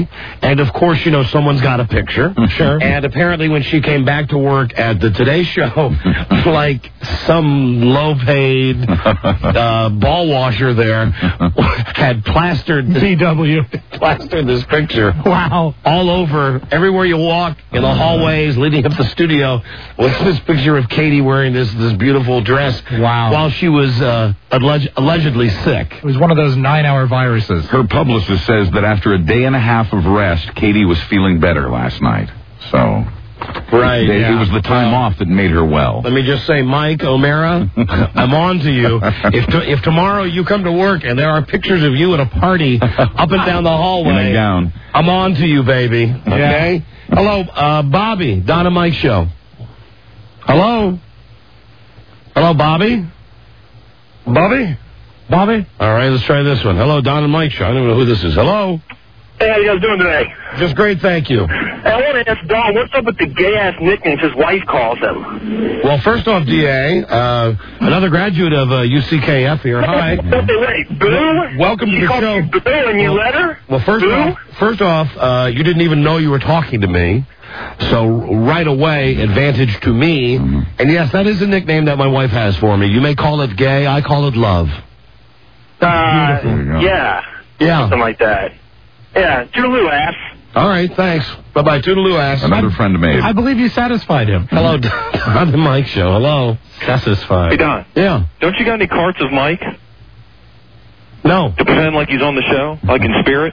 And, of course, you know, someone's got a picture. Sure. And apparently when she came back to work at the Today Show, like some low-paid ball washer there had plastered this picture. Wow. All over, everywhere you walk, in the hallways leading up to the studio, was this picture of Katie wearing this beautiful dress. Wow. While she was allegedly sick. It was one of those 9-hour viruses. Her publicist says that after a day and a half of rest, Katie was feeling better last night. So, right, it was the time off that made her well. Let me just say, Mike O'Mara, I'm on to you. If tomorrow you come to work and there are pictures of you at a party up and down the hallway, in a gown, I'm on to you, baby. Okay? Yeah. Hello, Bobby, Don and Mike Show. Hello? Hello, Bobby? Bobby? Bobby? All right, let's try this one. Hello, Don and Mike Show. I don't know who this is. Hello? Hey, how you guys doing today? Just great, thank you. Hey, I want to ask Don, what's up with the gay-ass nicknames his wife calls him? Well, first off, D.A., another graduate of UCKF here. Hi. Wait, Boo? Welcome to the show. You Boo and you let her? Well, first off, you didn't even know you were talking to me. So right away, advantage to me. And yes, that is a nickname that my wife has for me. You may call it gay, I call it love. Yeah. Something like that. Yeah, toodaloo ass. All right, thanks. Bye-bye, toodaloo ass. Another friend of mine. I believe you satisfied him. Hello, Don the Mike Show. Hello. Satisfied. Hey, Don. Yeah. Don't you got any carts of Mike? No. To pretend like he's on the show, like in spirit?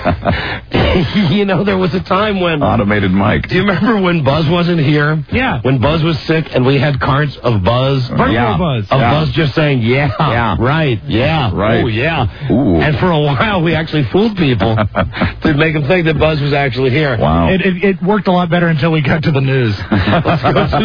You know, there was a time when... Automated Mike. Do you remember when Buzz wasn't here? Yeah. When Buzz was sick and we had carts of Buzz? Buzz. Of Buzz just saying, right, right. Oh, yeah. Ooh. And for a while, we actually fooled people to make them think that Buzz was actually here. Wow. It worked a lot better until we got to the news. Let's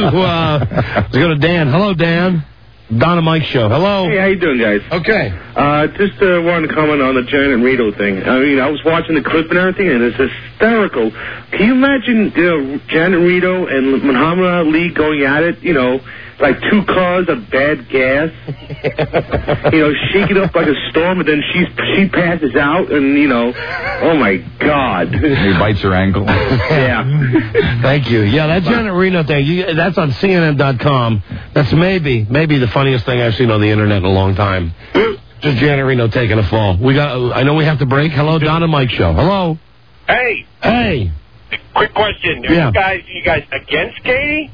go to Dan. Hello, Dan. Don and Mike Show. Hello. Hey, how you doing, guys? Okay. Just wanted to comment on the Janet Rito thing. I mean, I was watching the clip and everything, and it's hysterical. Can you imagine, Janet Rito and Muhammad Ali going at it, like two cars of bad gas, shaking up like a storm, and then she passes out, and, oh, my God. He bites her ankle. Yeah. Thank you. Yeah, that Janet Reno thing, that's on CNN.com. That's maybe the funniest thing I've seen on the Internet in a long time. Just Janet Reno taking a fall. I know we have to break. Hello, Don and Mike Show. Hello. Hey. Hey. Quick question. Are you guys against Katie?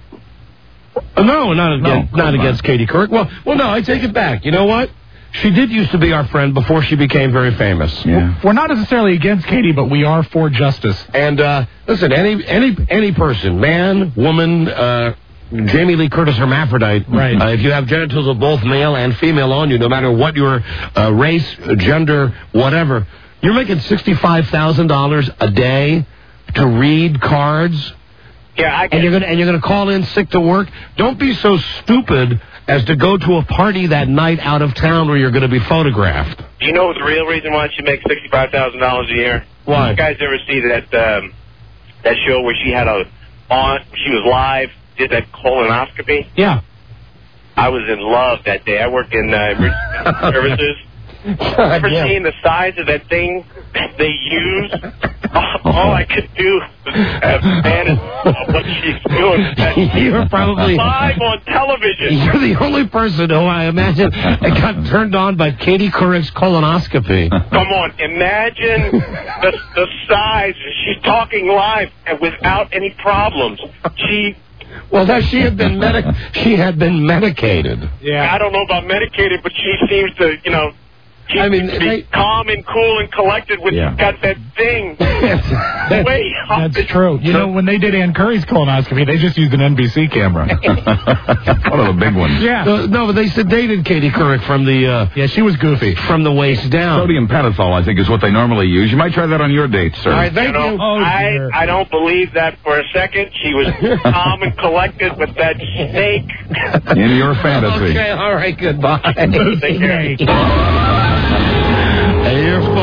No, not against Katie Couric. Well, no, I take it back. You know what? She did used to be our friend before she became very famous. Yeah. We're not necessarily against Katie, but we are for justice. And listen, any person, man, woman, Jamie Lee Curtis hermaphrodite, right? If you have genitals of both male and female on you, no matter what your race, gender, whatever, you're making $65,000 a day to read cards. Yeah, and you're gonna call in sick to work. Don't be so stupid as to go to a party that night out of town where you're going to be photographed. Do you know the real reason why she makes $65,000 a year? Why? You guys ever see that show where she was live, did that colonoscopy? Yeah. I was in love that day. I worked in emergency services. Ever seen the size of that thing they use? All I could do was manage what she's doing. You're probably live on television. You're the only person who I imagine got turned on by Katie Couric's colonoscopy. Come on, imagine the size. She's talking live and without any problems. She had been medicated. Yeah. I don't know about medicated, but she seems to, be calm and cool and collected when she's got that thing way up. That's true. When they did Ann Curry's colonoscopy, they just used an NBC camera. One of the big ones. Yeah. No, but they sedated Katie Couric from the... she was goofy. From the waist down. Sodium pentothal, I think, is what they normally use. You might try that on your date, sir. All right, thank you. I don't believe that for a second. She was calm and collected with that snake. In your fantasy. Okay, all right, goodbye. Take care. Hey, you're fun.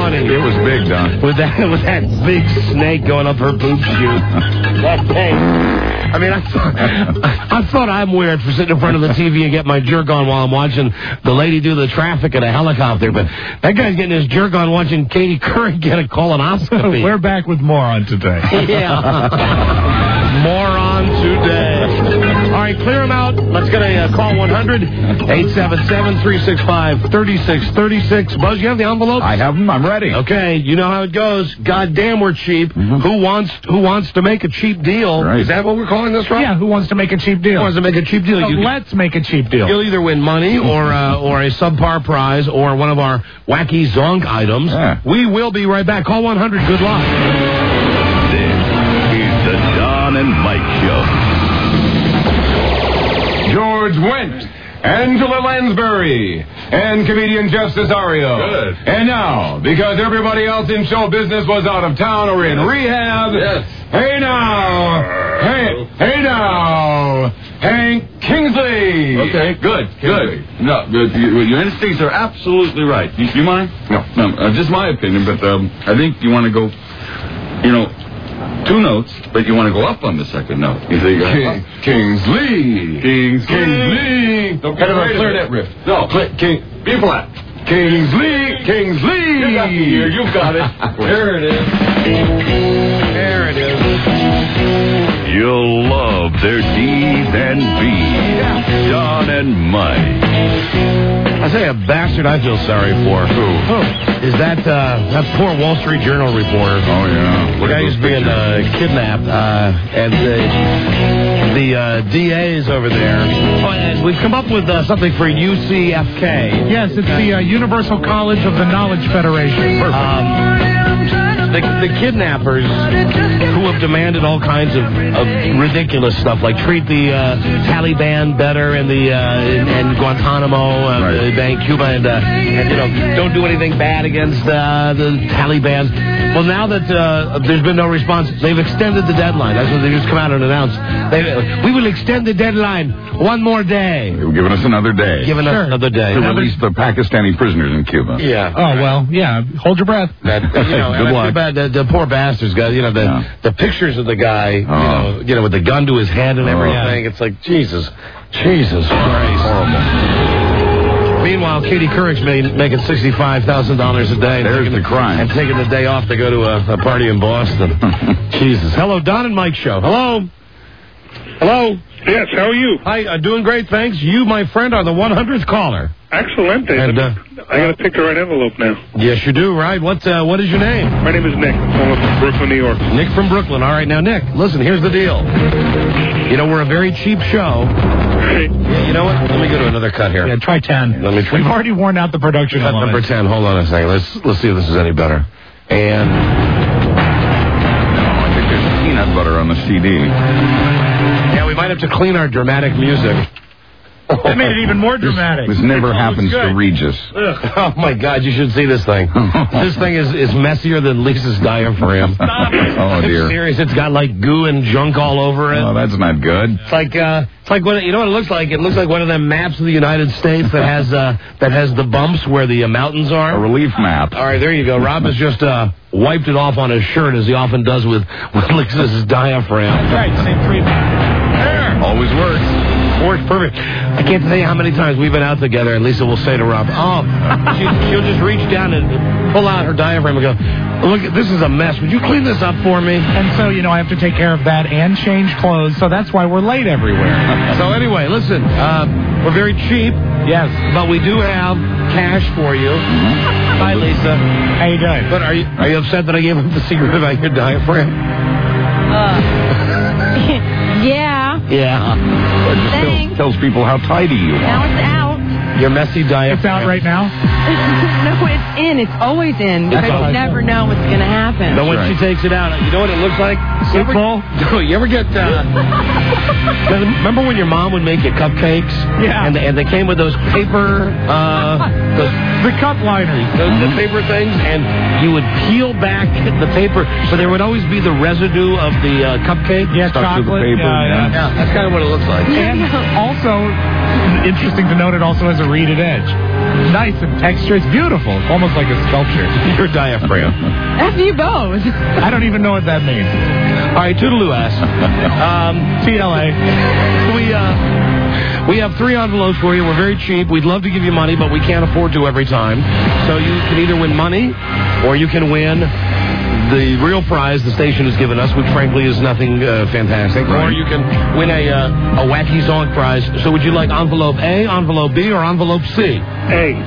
funny. It was big, Don. With that big snake going up her boob chute. That thing. I mean, I thought I'm weird for sitting in front of the TV and get my jerk on while I'm watching the lady do the traffic in a helicopter. But that guy's getting his jerk on watching Katie Couric get a colonoscopy. We're back with more on today. Yeah. More on today. All right, clear them out. Let's get a call 1-877-365-3636. Buzz, you have the envelope? I have them. I'm ready. Okay, you know how it goes. Goddamn, we're cheap. Mm-hmm. Who wants to make a cheap deal? Right. Is that what we're calling this, Rob? Yeah, who wants to make a cheap deal? Who wants to make a cheap deal? So let's make a cheap deal. You'll either win money or a subpar prize or one of our wacky zonk items. Yeah. We will be right back. Call 100. Good luck. This is the Don and Mike Show. George Wendt, Angela Lansbury, and comedian Jeff Cesario. Good. And now, because everybody else in show business was out of town or in rehab, hey now, Hank Kingsley. Okay, good. No, your instincts are absolutely right. You mind? No, just my opinion, but I think you want to go, two notes, but you want to go up on the second note. You think, Kingsley. Kingsley. Don't kind of a clarinet riff. No, B flat. Kingsley. Get up here. You've got it. There it is. There it is. You'll love their D's and B's. Don and Mike. I say a bastard I feel sorry for. Who? Is that poor Wall Street Journal reporter? Oh, yeah. The guy who's being kidnapped, and the DAs over there. Oh, and we've come up with something for UCFK. Yes, it's the Universal College of the Knowledge Federation. The kidnappers who have demanded all kinds of ridiculous stuff, like treat the Taliban better in Guantanamo Bay, Cuba, and don't do anything bad against the Taliban. Well, now that there's been no response, they've extended the deadline. That's what they just come out and announced. We will extend the deadline one more day. You're giving us another day. Giving us another day. To release the Pakistani prisoners in Cuba. Yeah. Oh, well, yeah. Hold your breath. Good luck. The poor bastards got, the pictures of the guy, with the gun to his head and everything. It's like, Jesus Christ. Horrible. Meanwhile, Katie Couric's making $65,000 a day. There's the crime. And taking the day off to go to a party in Boston. Jesus. Hello, Don and Mike Show. Hello. Yes, how are you? Hi, doing great, thanks. You, my friend, are the 100th caller. Excellent. And, I got to pick the right envelope now. Yes, you do, right? What is your name? My name is Nick. I'm calling from Brooklyn, New York. Nick from Brooklyn. All right, now, Nick, listen, here's the deal. We're a very cheap show. Yeah, you know what? Let me go to another cut here. Yeah, try 10. We've already worn out the production cut element. number 10. Hold on a second. Let's see if this is any better. And I think there's peanut butter on the CD. yeah, we might have to clean our dramatic music. That made it even more dramatic. This never happens to Regis. Oh, my God, you should see this thing. This thing is messier than Lisa's diaphragm. Oh, dear. I'm serious. It's got, like, goo and junk all over it. Oh, that's not good. It's like what it looks like? It looks like one of them maps of the United States that has the bumps where the mountains are. A relief map. All right, there you go. Rob has just wiped it off on his shirt, as he often does with Lisa's diaphragm. That's right, same treatment. There. Always works. Works perfect. I can't tell you how many times we've been out together, and Lisa will say to Rob, she'll just reach down and pull out her diaphragm and go, look, this is a mess. Would you clean this up for me? And so, I have to take care of that and change clothes, so that's why we're late everywhere. So anyway, listen, we're very cheap. Yes. But we do have cash for you. Bye, Lisa. How you doing? But are you upset that I gave up the secret about your diaphragm? Yeah. Yeah. Thanks. Tells people how tidy you are. Now it's out. Your messy diaphragm. It's out right now? No, it's in. It's always in. Because you never know what's going to happen. But when she takes it out, you know what it looks like? Soup bowl? You ever get Remember when your mom would make you cupcakes? Yeah. And they came with those paper, the cup liners. The paper things, and you would peel back the paper, but there would always be the residue of the cupcake. Yeah, stuck to the chocolate. paper. Yeah. That's kind of what it looks like. And also, interesting to note, it also has a reeded edge. Nice and texture. It's beautiful. It's almost like a sculpture. Your diaphragm. F you both. I don't even know what that means. All right, toodaloo ass. TLA. We have 3 envelopes for you. We're very cheap. We'd love to give you money, but we can't afford to every time. So you can either win money or you can win the real prize the station has given us, which frankly is nothing fantastic. Or you can win a wacky song prize. So would you like envelope A, envelope B, or envelope C? A.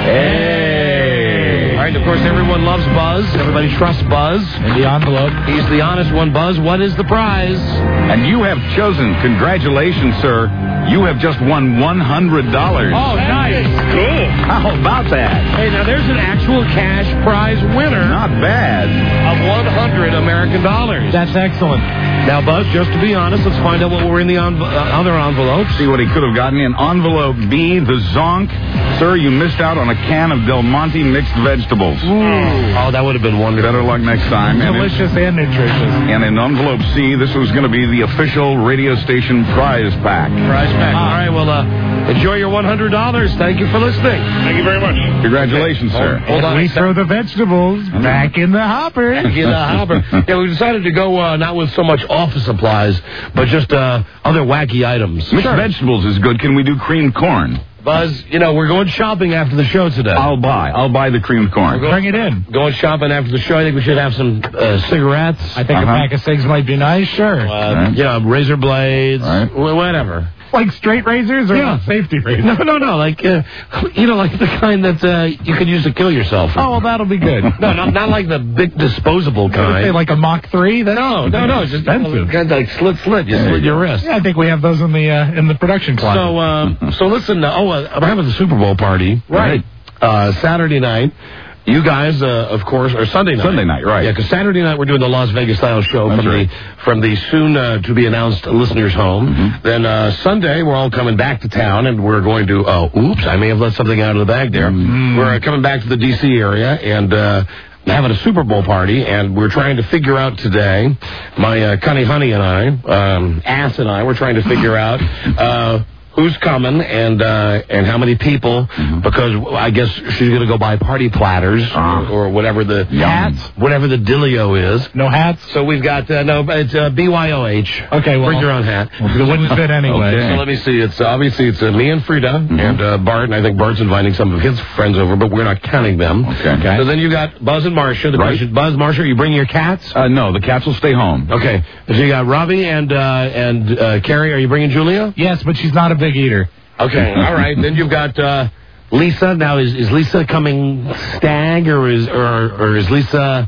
All right, of course, everyone loves Buzz. Everybody trusts Buzz. In the envelope. He's the honest one, Buzz. What is the prize? And you have chosen, congratulations, sir. You have just won $100. Oh, nice. Cool. How about that? Hey, now there's an actual cash prize winner. Not bad. Of 100 American dollars. That's excellent. Now, Buzz, just to be honest, let's find out what were in the other envelopes. See what he could have gotten in envelope B, the Zonk. Sir, you missed out on a can of Del Monte mixed vegetables. Oh, that would have been wonderful. Better luck next time. Delicious and nutritious. And in envelope C, this was going to be the official radio station prize pack. Prize pack. All right, well, enjoy your $100. Thank you for listening. Thank you very much. Congratulations, sir. Hold on. We throw the vegetables back in the hopper. Back in the hopper. Yeah, we decided to go not with so much office supplies, but just other wacky items. Mixed vegetables is good. Can we do creamed corn? Buzz, we're going shopping after the show today. I'll buy the creamed corn. Bring it in. Going shopping after the show. I think we should have some cigarettes. I think a pack of cigs might be nice. Sure. Razor blades, whatever. Like straight razors or safety razors? No. Like, like the kind that you could use to kill yourself. Oh, well, that'll be good. No, not like the big disposable kind. Say like a Mach 3? No. It's just expensive. Kind of like slit. You slit your wrist. Yeah, I think we have those in the production closet. So listen. I'm having the Super Bowl party. Right. Saturday night. You guys, of course, or Sunday night. Sunday night, right. Yeah, because Saturday night we're doing the Las Vegas style show from the soon to be announced listeners' home. Mm-hmm. Then Sunday we're all coming back to town and we're going to, oops, I may have let something out of the bag there. We're coming back to the D.C. area and having a Super Bowl party, and we're trying to figure out today, my Connie Honey and I, Ass and I, we're trying to figure out who's coming and how many people, because I guess she's going to go buy party platters or whatever the hats, whatever the dealio is. No hats? So we've got, it's BYOH. Okay, well. Bring your own hat. Well, it wouldn't fit anyway. Okay. So let me see. It's obviously it's me and Frida and Bart, and I think Bart's inviting some of his friends over, but we're not counting them. Okay. So then you got Buzz and Marcia. The question, Buzz, Marcia, are you bringing your cats? No, the cats will stay home. Okay. So you got Robbie and Carrie. Are you bringing Julia? Yes, but she's not a big eater. Okay, all right. Then you've got Lisa. Now, is Lisa coming stag, or is Lisa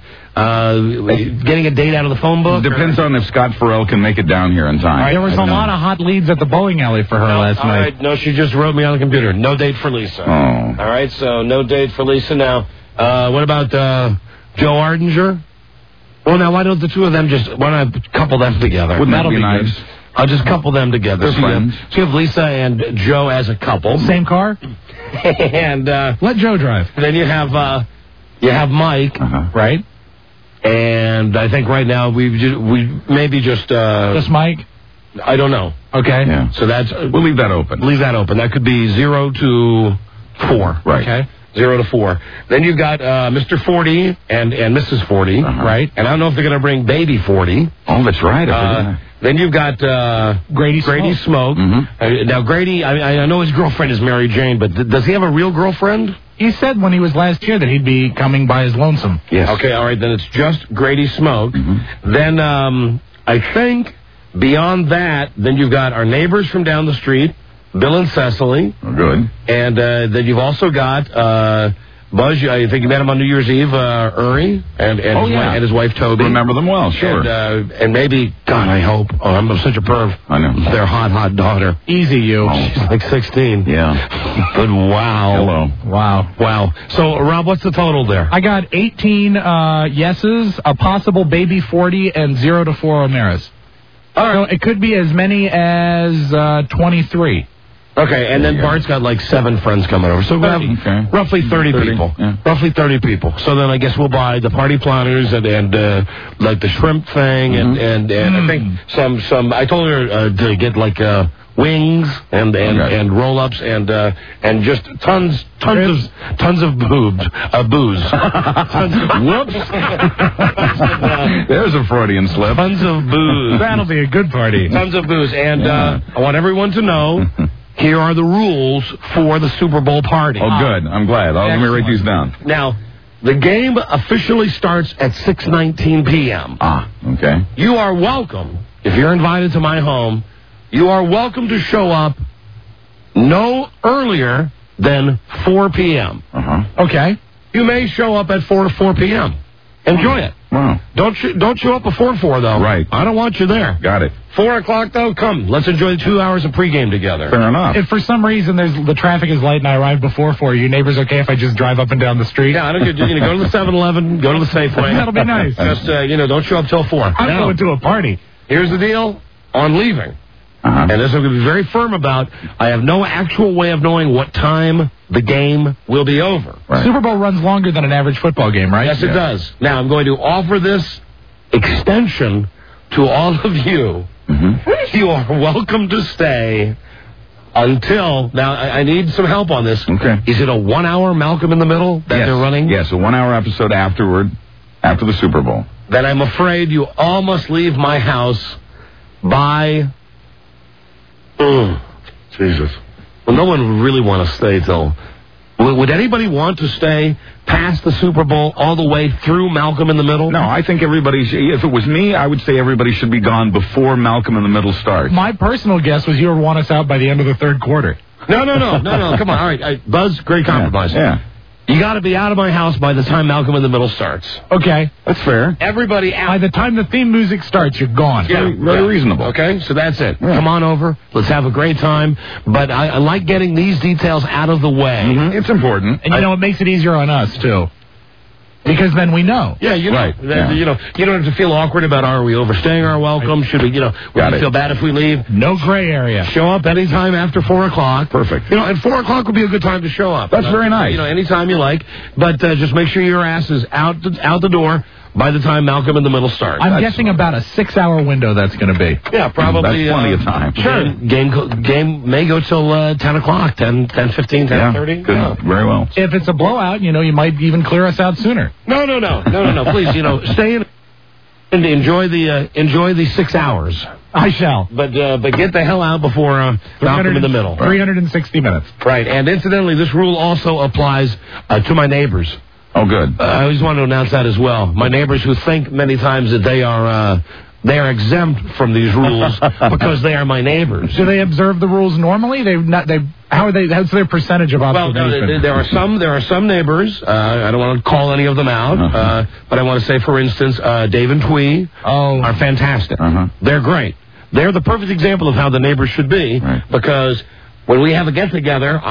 getting a date out of the phone book? Depends on if Scott Farrell can make it down here in time. Right, there was a lot of hot leads at the bowling alley for her last night. All right, no, she just wrote me on the computer. No date for Lisa. Oh. All right, so no date for Lisa. Now, what about Joe Ardinger? Well, now, why don't the two of them why don't I couple them together? Wouldn't that be nice? Good. I'll just couple them together. They're friends. So you have Lisa and Joe as a couple. Same car? And let Joe drive. Then you have Mike, right? And I think right now we maybe just Mike. I don't know. Okay. Yeah. So we'll leave that open. Leave that open. That could be 0 to 4. Right. Okay. 0 to 4. Then you've got Mr. 40 and Mrs. 40, right? And I don't know if they're going to bring baby 40. Oh, that's right. Then you've got Grady Smoke. Now, Grady, I know his girlfriend is Mary Jane, but does he have a real girlfriend? He said when he was last here that he'd be coming by his lonesome. Yes. Okay, all right, then it's just Grady Smoke. Then I think beyond that, then you've got our neighbors from down the street, Bill and Cecily. Good. And then you've also got Buzz. I think you met him on New Year's Eve, Uri, and his wife Toby. Remember them well, sure. And maybe, God, I hope. Oh, I'm such a perv. I know. Their hot daughter. Easy, you. Oh, she's like 16. Yeah. But wow. Hello. Wow. So, Rob, what's the total there? I got 18 yeses, a possible baby 40, and 0 to 4 Omeras. So it could be as many as 23. Okay, and then Bart's got like 7 friends coming over. So we have roughly 30 people. Yeah. Roughly 30 people. So then I guess we'll buy the party planners and like the shrimp thing and I think some I told her to get like wings and roll-ups and just tons of booze. Whoops. There's a Freudian slip. Tons of booze. That'll be a good party. Tons of booze. And I want everyone to know, here are the rules for the Super Bowl party. Oh, good. I'm glad. Let me write these down. Now, the game officially starts at 6:19 p.m. Okay. You are welcome, if you're invited to my home, you are welcome to show up no earlier than 4 p.m. Okay. You may show up at 4 p.m. Enjoy it. Wow. Don't show up before 4, though. Right. I don't want you there. Got it. 4 o'clock, though, come. Let's enjoy the 2 hours of pregame together. Fair enough. If for some reason the traffic is light and I arrive before 4, you neighbors okay if I just drive up and down the street? Yeah, I don't get go to the 7-Eleven, go to the Safeway. That'll be nice. Just, don't show up till 4. I'm going to a party. Here's the deal on leaving. And this I'm going to be very firm about. I have no actual way of knowing what time the game will be over. Right. Super Bowl runs longer than an average football game, right? Yes, it does. Now, I'm going to offer this extension to all of you. You are welcome to stay until... Now, I need some help on this. Okay. Is it a 1-hour Malcolm in the Middle that they're running? Yes, a 1-hour episode after the Super Bowl. Then I'm afraid you all must leave my house by... Jesus. Well, no one would really want to stay till... Would anybody want to stay past the Super Bowl all the way through Malcolm in the Middle? No, I think if it was me, I would say everybody should be gone before Malcolm in the Middle starts. My personal guess was you would want us out by the end of the third quarter. No. Come on. All right. Buzz, great compromise. Yeah. You got to be out of my house by the time Malcolm in the Middle starts. Okay. That's fair. Everybody out. By the time the theme music starts, you're gone. Yeah, very reasonable. Okay, so that's it. Yeah. Come on over. Let's have a great time. But I like getting these details out of the way. It's important. And, it makes it easier on us, too. Because then we know. Yeah, you know. Right. Yeah. You don't have to feel awkward about, are we overstaying our welcome? Should we, would we feel bad if we leave? No gray area. Show up anytime after 4 o'clock. Perfect. And 4 o'clock would be a good time to show up. That's very nice. Anytime you like. But just make sure your ass is out the door by the time Malcolm in the Middle starts. I'm guessing about a 6-hour window that's going to be. Yeah, probably. That's plenty of time. Sure. Game may go till 10 o'clock, 10:15, 10:30. Yeah, very well. If it's a blowout, you might even clear us out sooner. No. Please, stay in and enjoy the 6 hours. I shall. But get the hell out before Malcolm in the Middle. 360 minutes. Right. And incidentally, this rule also applies to my neighbors. Oh, good. I always want to announce that as well. My neighbors who think many times that they are exempt from these rules because they are my neighbors. Do they observe the rules normally? How's their percentage of observation? Well, there are some neighbors. I don't want to call any of them out, but I want to say, for instance, Dave and Twee are fantastic. They're great. They're the perfect example of how the neighbors should be because when we have a get-together,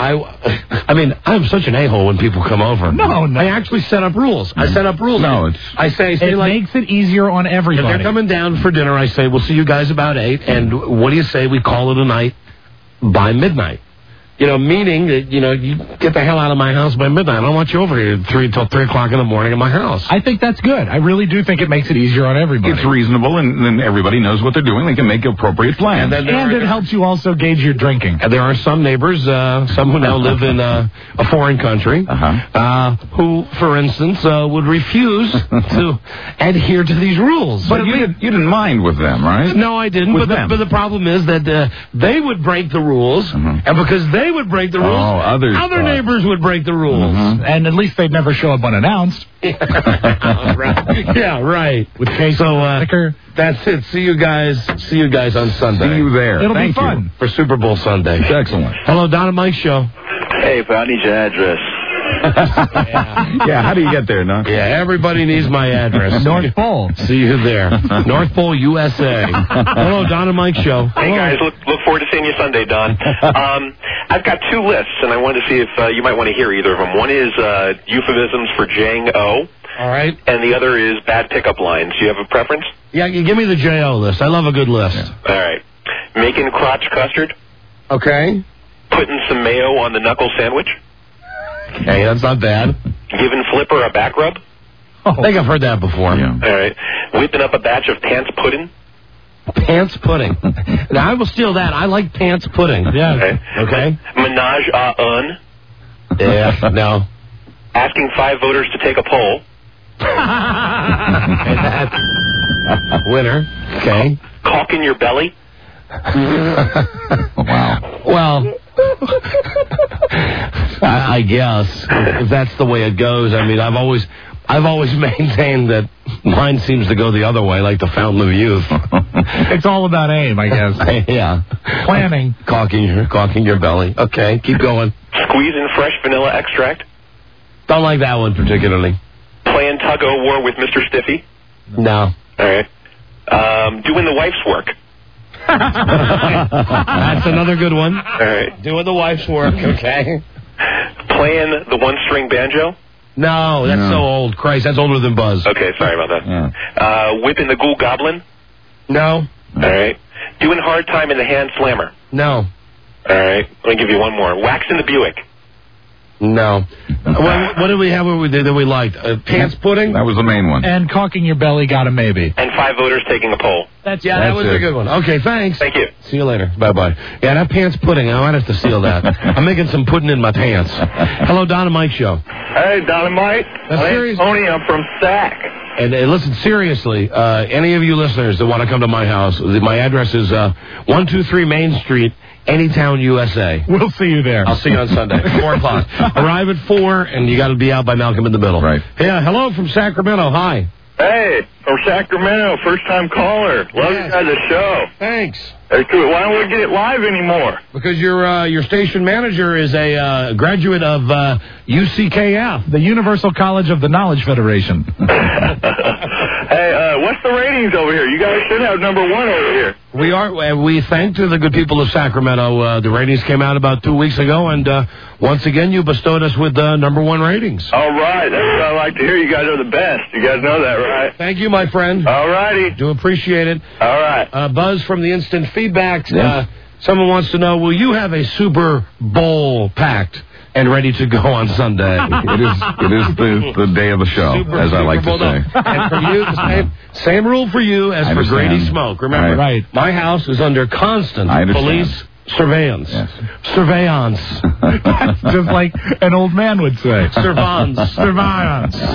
I'm such an a-hole when people come over. No. I actually set up rules. I set up rules. No, it makes it easier on everybody. If they're coming down for dinner, I say, we'll see you guys about 8, and what do you say we call it a night by midnight? Meaning that, you get the hell out of my house by midnight. I don't want you over here till 3 o'clock in the morning in my house. I think that's good. I really do think it makes it easier on everybody. It's reasonable, and then everybody knows what they're doing. They can make appropriate plans. And it helps you also gauge your drinking. And there are some neighbors, some who now live in a foreign country, who, for instance, would refuse to adhere to these rules. But you didn't mind with them, right? No, I didn't. But the problem is that they would break the rules, and because they would break the rules, other neighbors would break the rules. And at least they'd never show up unannounced. Yeah, right. With case liquor. That's it. See you guys on Sunday. See you there. It'll be fun. For Super Bowl Sunday. Excellent. Hello, Don and Mike Show. Hey, but I need your address. Yeah, how do you get there, no? Yeah, everybody needs my address. North Pole. See you there. North Pole, USA. Hello, Don and Mike Show. Hey, guys, look forward forward to seeing you Sunday, Don. I've got two lists, and I wanted to see if you might want to hear either of them. One is euphemisms for Jang-O. All right. And the other is bad pickup lines. Do you have a preference? Yeah, you give me the J.O. list. I love a good list. Yeah. All right. Making crotch custard. Okay. Putting some mayo on the knuckle sandwich. Okay, that's not bad. Giving Flipper a back rub. I think I've heard that before. All right. Whipping up a batch of pants pudding. Pants pudding. Now, I will steal that. I like pants pudding. Yeah. Okay. Menage a un. Yeah, no. Asking 5 voters to take a poll. And that's winner. Okay. Caulking your belly. Wow. Well, I guess if that's the way it goes. I mean, I've always maintained that mine seems to go the other way, like the fountain of youth. It's all about aim, I guess. Yeah. Planning. Caulking your belly. Okay, keep going. Squeezing fresh vanilla extract. Don't like that one particularly. Playing tug-o-war with Mr. Stiffy. No. All right. Doing the wife's work. That's another good one. All right. Doing the wife's work, okay. Playing the one-string banjo. No, that's so old. Christ, that's older than Buzz. Okay, sorry about that. Yeah. Whipping the ghoul goblin. No. All right. Doing hard time in the hand slammer. No. All right. Let me give you one more. Waxing the Buick. No. What did we have that we liked? Pants pudding? That was the main one. And caulking your belly got a maybe. And 5 voters taking a poll. That was a good one. Okay, thanks. Thank you. See you later. Bye-bye. Yeah, that pants pudding, I might have to steal that. I'm making some pudding in my pants. Hello, Don and Mike Show. Hey, Don and Mike. My name's Tony. I'm from Sac. And listen, seriously, any of you listeners that want to come to my house, my address is 123 Main Street, Anytown, USA. We'll see you there. I'll see you on Sunday, 4 o'clock. Arrive at 4, and you got to be out by Malcolm in the Middle. Right. Yeah, hello from Sacramento. Hi. Hey, from Sacramento, first-time caller. Love you guys' show. Thanks. Hey, cool. Why don't we get it live anymore? Because your station manager is a graduate of UCKF, the Universal College of the Knowledge Federation. Hey, what's the ratings over here? You guys should have number 1 over here. We are. We thank the good people of Sacramento. The ratings came out about 2 weeks ago, and once again, you bestowed us with number 1 ratings. All right. That's what I like to hear. You guys are the best. You guys know that, right? Thank you, my friend. All righty. Do appreciate it. All right. Buzz from the Instant Feedback. Yes. Someone wants to know, will you have a Super Bowl packed and ready to go on Sunday? It is the day of the show, as I like to say. And for you, the same rule for you as for Grady Smoke. Remember, right. My house is under constant police surveillance. Yes. Surveillance. Just like an old man would say. Surveillance. Surveillance.